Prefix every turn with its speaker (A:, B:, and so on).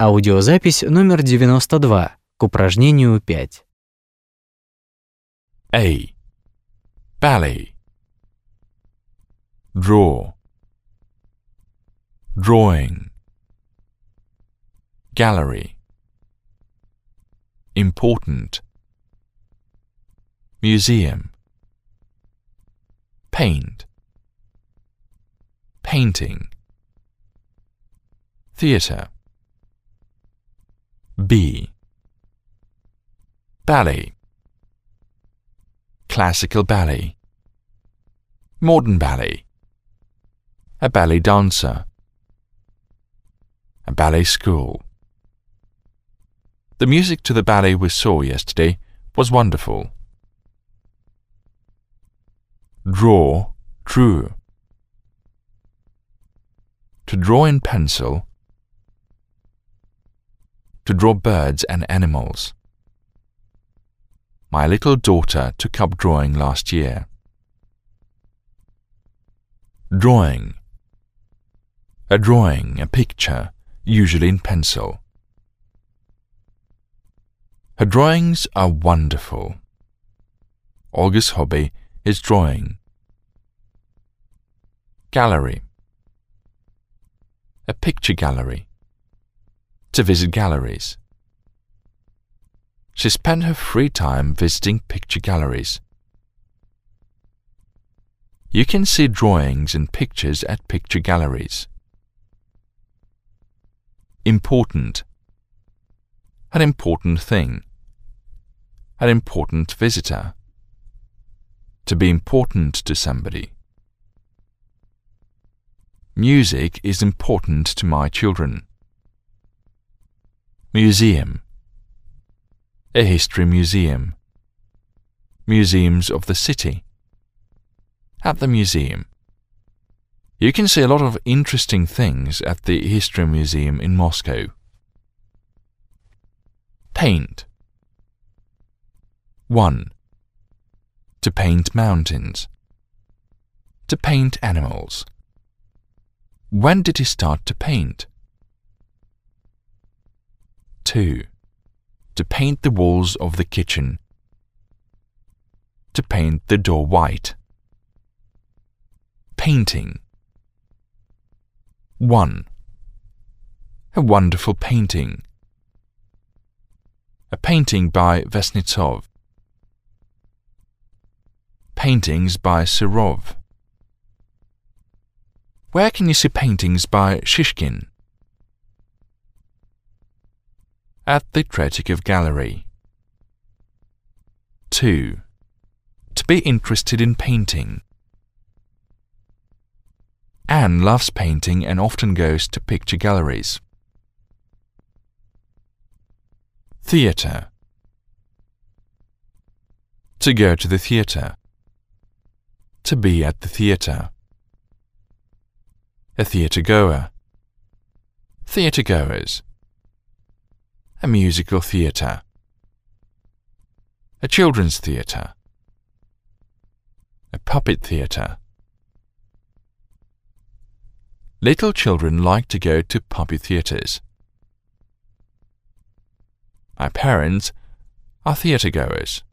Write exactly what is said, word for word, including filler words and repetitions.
A: Аудиозапись номер девяносто два к упражнению пять.
B: A. Ballet. Draw. Drawing. Gallery. Important. Museum. Paint. Painting. Theatre. B. Ballet. Classical ballet. Modern ballet. A ballet dancer. A ballet school. The music to the ballet we saw yesterday was wonderful. Draw, drew. To draw in pencil. To draw birds and animals. My little daughter took up drawing last year. Drawing. A drawing, a picture, usually in pencil. Her drawings are wonderful. Olga's hobby is drawing. Gallery. A picture gallery. To visit galleries. She spent her free time visiting picture galleries. You can see drawings and pictures at picture galleries. Important. An important thing. An important visitor. To be important to somebody. Music is important to my children. Museum. A history museum. Museums of the city. At the museum. You can see a lot of interesting things at the History Museum in Moscow. Paint. one. To paint mountains. To paint animals. When did he start to paint? two. To paint the walls of the kitchen. To paint the door white. Painting. one. A wonderful painting. A painting by Vesnitsov. Paintings by Serov. Where can you see paintings by Shishkin? At the Tretyakov Gallery. two. To be interested in painting. Anne loves painting and often goes to picture galleries. Theatre. To go to the theatre. To be at the theatre. A theatre goer. Theatre goers. A musical theatre. A children's theatre. A puppet theatre. Little children like to go to puppet theatres. My parents are theatre goers.